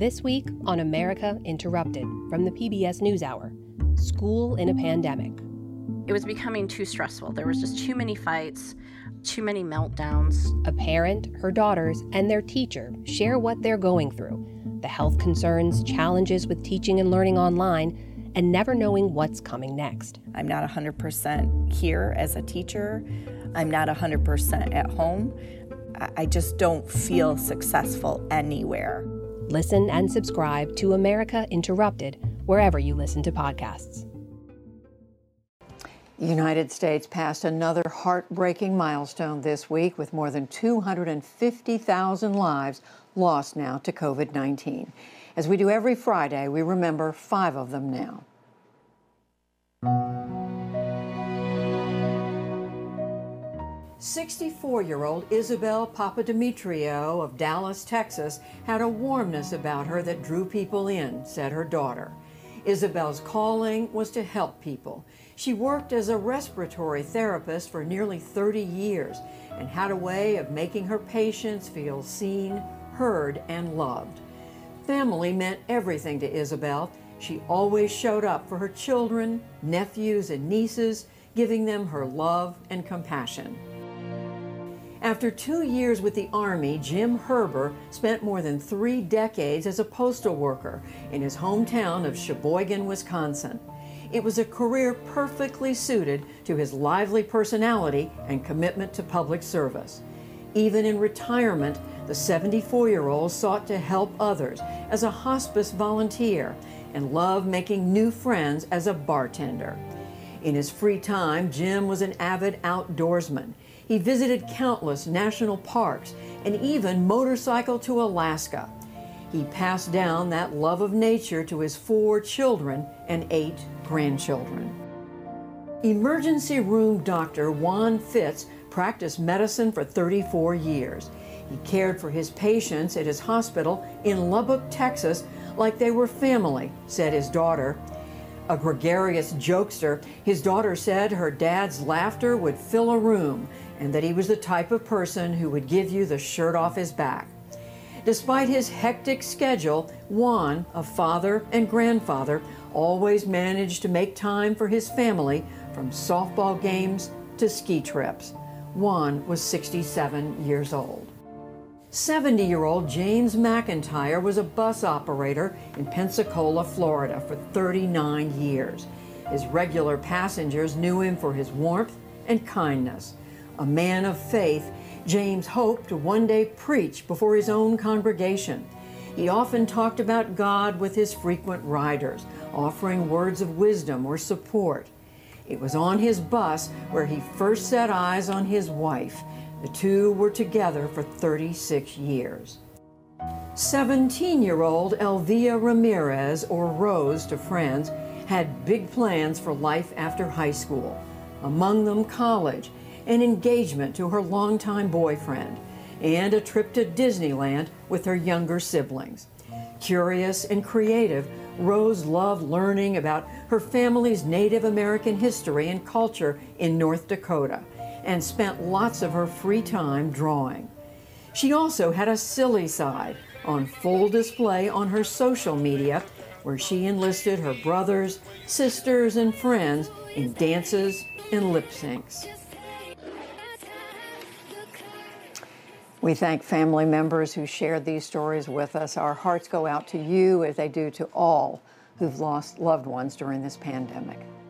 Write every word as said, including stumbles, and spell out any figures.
This week on America Interrupted from the P B S NewsHour, School in a Pandemic. It was becoming too stressful. There was just too many fights, too many meltdowns. A parent, her daughters, and their teacher share what they're going through, the health concerns, challenges with teaching and learning online, and never knowing what's coming next. I'm not one hundred percent here as a teacher. I'm not one hundred percent at home. I just don't feel successful anywhere. Listen and subscribe to America Interrupted wherever you listen to podcasts. The United States passed another heartbreaking milestone this week with more than two hundred fifty thousand lives lost now to COVID nineteen. As we do every Friday, we remember five of them now. sixty-four-year-old Isabel Papadimitriou of Dallas, Texas, had a warmness about her that drew people in, said her daughter. Isabel's calling was to help people. She worked as a respiratory therapist for nearly thirty years and had a way of making her patients feel seen, heard, and loved. Family meant everything to Isabel. She always showed up for her children, nephews, and nieces, giving them her love and compassion. After two years with the Army, Jim Herber spent more than three decades as a postal worker in his hometown of Sheboygan, Wisconsin. It was a career perfectly suited to his lively personality and commitment to public service. Even in retirement, the seventy-four-year-old sought to help others as a hospice volunteer and loved making new friends as a bartender. In his free time, Jim was an avid outdoorsman. He visited countless national parks and even motorcycled to Alaska. He passed down that love of nature to his four children and eight grandchildren. Emergency room doctor Juan Fitz practiced medicine for thirty-four years. He cared for his patients at his hospital in Lubbock, Texas, like they were family, said his daughter. A gregarious jokester, his daughter said her dad's laughter would fill a room and that he was the type of person who would give you the shirt off his back. Despite his hectic schedule, Juan, a father and grandfather, always managed to make time for his family, from softball games to ski trips. Juan was sixty-seven years old. seventy-year-old James McIntyre was a bus operator in Pensacola, Florida for thirty-nine years. His regular passengers knew him for his warmth and kindness. A man of faith, James hoped to one day preach before his own congregation. He often talked about God with his frequent riders, offering words of wisdom or support. It was on his bus where he first set eyes on his wife. The two were together for thirty-six years. seventeen-year-old Elvia Ramirez, or Rose to friends, had big plans for life after high school. Among them college, an engagement to her longtime boyfriend, and a trip to Disneyland with her younger siblings. Curious and creative, Rose loved learning about her family's Native American history and culture in North Dakota, and spent lots of her free time drawing. She also had a silly side on full display on her social media, where she enlisted her brothers, sisters, and friends in dances and lip syncs. We thank family members who shared these stories with us. Our hearts go out to you as they do to all who've lost loved ones during this pandemic.